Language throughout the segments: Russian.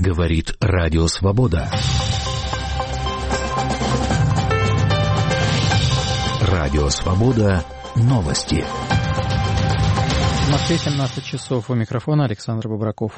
Говорит Радио Свобода. Радио Свобода. Новости. В Москве 17 часов. У микрофона Александр Бобраков.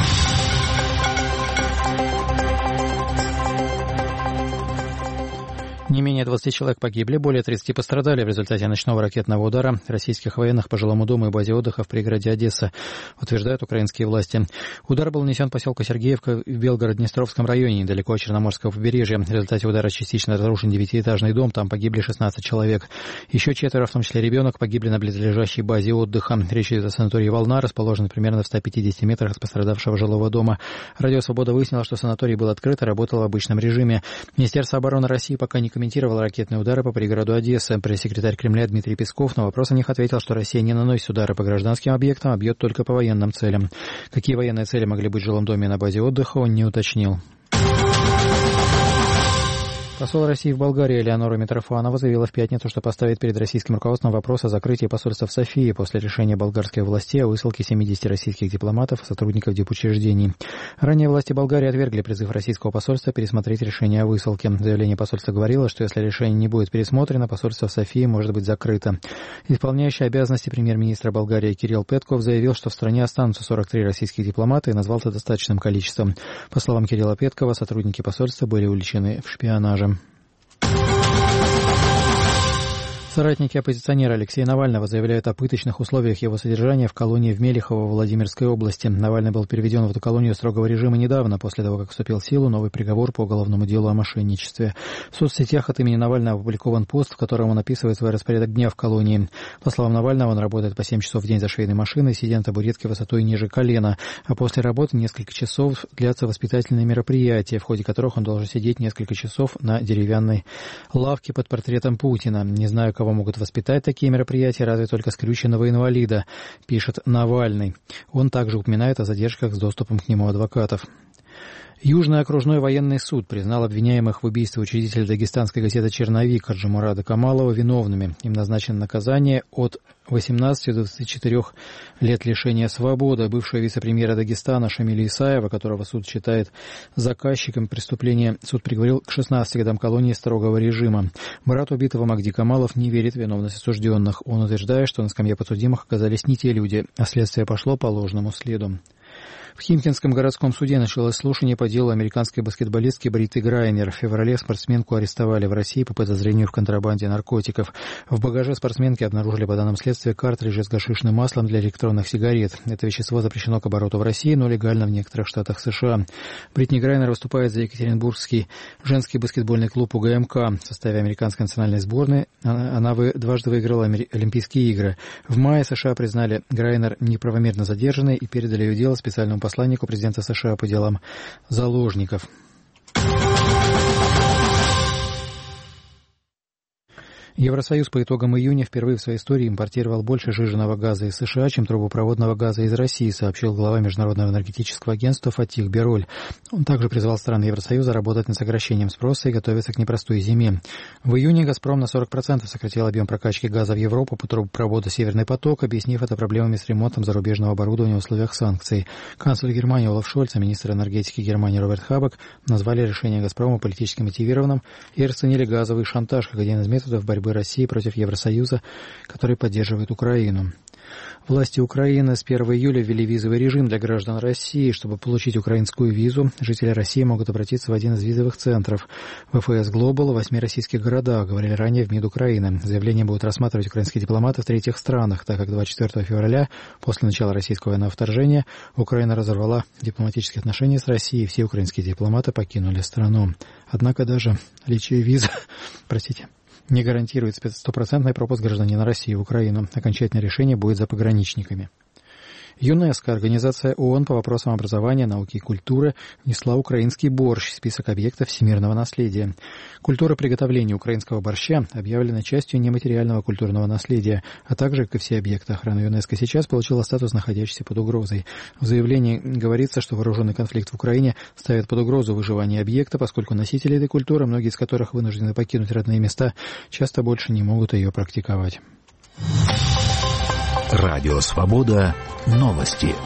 Не менее 20 человек погибли, более 30 пострадали в результате ночного ракетного удара российских военных по жилому дому и базе отдыха в пригороде Одесса, утверждают украинские власти. Удар был нанесен поселку Сергеевка в Белгород-Днестровском районе, недалеко от Черноморского побережья. В результате удара частично разрушен 9-этажный дом, там погибли 16 человек. Еще 4, в том числе ребенок, погибли на близлежащей базе отдыха. Речь идет о санатории «Волна», расположенной примерно в 150 метрах от пострадавшего жилого дома. Радио «Свобода» выяснило, что санаторий был открыт и работал в обычном режиме. Министерство обороны России пока не комментировал ракетные удары по пригороду Одессы. Пресс-секретарь Кремля Дмитрий Песков на вопрос о них ответил, что Россия не наносит удары по гражданским объектам, а бьет только по военным целям. Какие военные цели могли быть в жилом доме на базе отдыха, он не уточнил. Посол России в Болгарии Элеонора Митрофанова заявила в пятницу, что поставит перед российским руководством вопрос о закрытии посольства в Софии после решения болгарской власти о высылке 70 российских дипломатов и сотрудников дипучреждений. Ранее власти Болгарии отвергли призыв российского посольства пересмотреть решение о высылке. Заявление посольства говорило, что если решение не будет пересмотрено, посольство в Софии может быть закрыто. Исполняющий обязанности премьер-министра Болгарии Кирилл Петков заявил, что в стране останутся 43 российских дипломата и назвал это достаточным количеством. По словам Кирилла Петкова, сотрудники посольства были уличены в шпионаже. Соратники оппозиционера Алексея Навального заявляют о пыточных условиях его содержания в колонии в Мелехово Владимирской области. Навальный был переведен в эту колонию строгого режима недавно, после того, как вступил в силу новый приговор по уголовному делу о мошенничестве. В соцсетях от имени Навального опубликован пост, в котором он описывает свой распорядок дня в колонии. По словам Навального, он работает по 7 часов в день за швейной машиной, сидя на табуретке высотой ниже колена, а после работы несколько часов длятся воспитательные мероприятия, в ходе которых он должен сидеть несколько часов на деревянной лавке под портретом Путина. Не знаю, кого могут воспитать такие мероприятия, разве только скрюченного инвалида, пишет Навальный. Он также упоминает о задержках с доступом к нему адвокатов. Южный окружной военный суд признал обвиняемых в убийстве учредителя дагестанской газеты «Черновик» Хаджимурада Камалова виновными. Им назначено наказание от 18 до 24 лет лишения свободы. Бывшего вице-премьера Дагестана Шамиля Исаева, которого суд считает заказчиком преступления, суд приговорил к 16 годам колонии строгого режима. Брат убитого Магди Камалов не верит в виновность осужденных. Он утверждает, что на скамье подсудимых оказались не те люди, а следствие пошло по ложному следу. В Химкинском городском суде началось слушание по делу американской баскетболистки Бриты Грайнер. В феврале спортсменку арестовали в России по подозрению в контрабанде наркотиков. В багаже спортсменки обнаружили, по данным следствия, картриджи с гашишным маслом для электронных сигарет. Это вещество запрещено к обороту в России, но легально в некоторых штатах США. Бритни Грайнер выступает за Екатеринбургский женский баскетбольный клуб УГМК. В составе американской национальной сборной она дважды выиграла Олимпийские игры. В мае США признали Грайнер неправомерно задержанной и передали ее дело специальному посланнику президента США по делам заложников. Евросоюз по итогам июня впервые в своей истории импортировал больше сжиженного газа из США, чем трубопроводного газа из России, сообщил глава Международного энергетического агентства Фатих Бероль. Он также призвал страны Евросоюза работать над сокращением спроса и готовиться к непростой зиме. В июне «Газпром» на 40% сократил объем прокачки газа в Европу по трубопроводу «Северный поток», объяснив это проблемами с ремонтом зарубежного оборудования в условиях санкций. Канцлер Германии Олаф Шольц и министр энергетики Германии Роберт Хабек назвали решение «Газпрома» политически мотивированным и расценили газовый шантаж как один из методов борьбы России против Евросоюза, который поддерживает Украину. Власти Украины с 1 июля ввели визовый режим для граждан России. Чтобы получить украинскую визу, жители России могут обратиться в один из визовых центров ВФС Глобал в 8 российских городах, говорили ранее в МИД Украины. Заявление будут рассматривать украинские дипломаты в третьих странах, так как 24 февраля, после начала российского военного вторжения, Украина разорвала дипломатические отношения с Россией, и все украинские дипломаты покинули страну. Однако даже наличие визы, не гарантирует стопроцентный пропуск гражданина России в Украину. Окончательное решение будет за пограничниками. ЮНЕСКО, организация ООН по вопросам образования, науки и культуры, внесла украинский борщ в список объектов всемирного наследия. Культура приготовления украинского борща объявлена частью нематериального культурного наследия, а также, как и все объекты охраны ЮНЕСКО, сейчас получила статус, находящийся под угрозой. В заявлении говорится, что вооруженный конфликт в Украине ставит под угрозу выживание объекта, поскольку носители этой культуры, многие из которых вынуждены покинуть родные места, часто больше не могут ее практиковать. Радио Свобода. Новости.